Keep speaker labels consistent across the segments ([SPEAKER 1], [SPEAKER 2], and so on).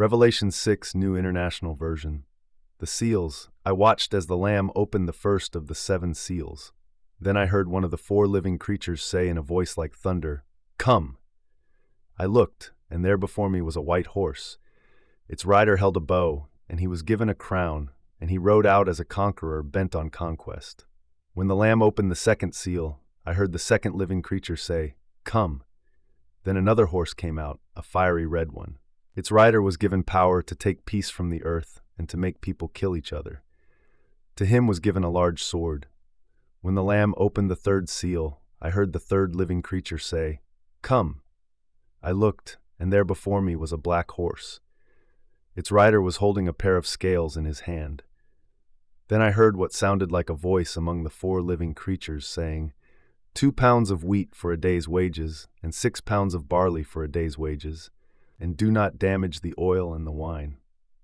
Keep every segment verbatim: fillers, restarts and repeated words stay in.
[SPEAKER 1] Revelation six, New International Version. The seals. I watched as the Lamb opened the first of the seven seals. Then I heard one of the four living creatures say in a voice like thunder, "Come!" I looked, and there before me was a white horse. Its rider held a bow, and he was given a crown, and he rode out as a conqueror bent on conquest. When the Lamb opened the second seal, I heard the second living creature say, "Come!" Then another horse came out, a fiery red one. Its rider was given power to take peace from the earth and to make people kill each other. To him was given a large sword. When the Lamb opened the third seal, I heard the third living creature say, "Come!" I looked, and there before me was a black horse. Its rider was holding a pair of scales in his hand. Then I heard what sounded like a voice among the four living creatures saying, "Two pounds of wheat for a day's wages, and six pounds of barley for a day's wages, and do not damage the oil and the wine."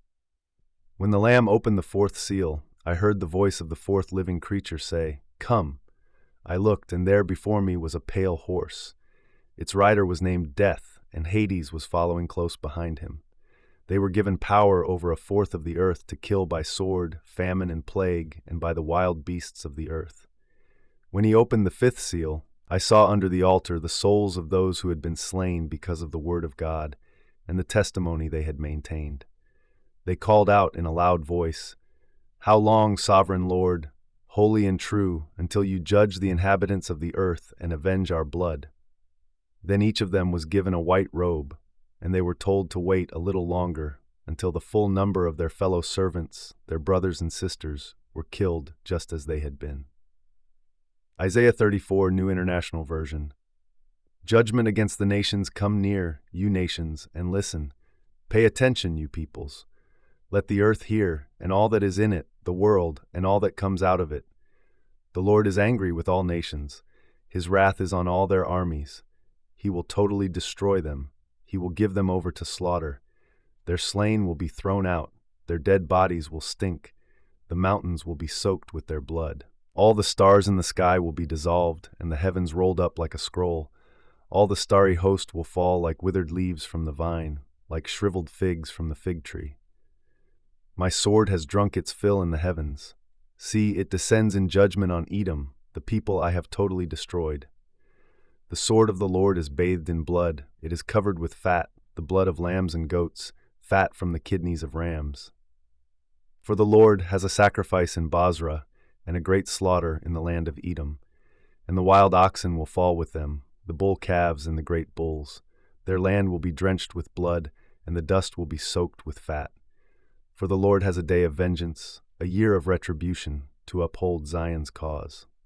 [SPEAKER 1] When the Lamb opened the fourth seal, I heard the voice of the fourth living creature say, "Come!" I looked, and there before me was a pale horse. Its rider was named Death, and Hades was following close behind him. They were given power over a fourth of the earth to kill by sword, famine, and plague, and by the wild beasts of the earth. When he opened the fifth seal, I saw under the altar the souls of those who had been slain because of the word of God and the testimony they had maintained. They called out in a loud voice, "How long, Sovereign Lord, holy and true, until you judge the inhabitants of the earth and avenge our blood?" Then each of them was given a white robe, and they were told to wait a little longer until the full number of their fellow servants, their brothers and sisters, were killed just as they had been. Isaiah thirty-four, New International Version. Judgment against the nations, come near, you nations, and listen. Pay attention, you peoples. Let the earth hear, and all that is in it, the world, and all that comes out of it. The Lord is angry with all nations. His wrath is on all their armies. He will totally destroy them. He will give them over to slaughter. Their slain will be thrown out. Their dead bodies will stink. The mountains will be soaked with their blood. All the stars in the sky will be dissolved, and the heavens rolled up like a scroll. All the starry host will fall like withered leaves from the vine, like shriveled figs from the fig tree. My sword has drunk its fill in the heavens. See, it descends in judgment on Edom, the people I have totally destroyed. The sword of the Lord is bathed in blood. It is covered with fat, the blood of lambs and goats, fat from the kidneys of rams. For the Lord has a sacrifice in Basra, and a great slaughter in the land of Edom. And the wild oxen will fall with them, the bull calves and the great bulls. Their land will be drenched with blood, and the dust will be soaked with fat. For the Lord has a day of vengeance, a year of retribution, to uphold Zion's cause.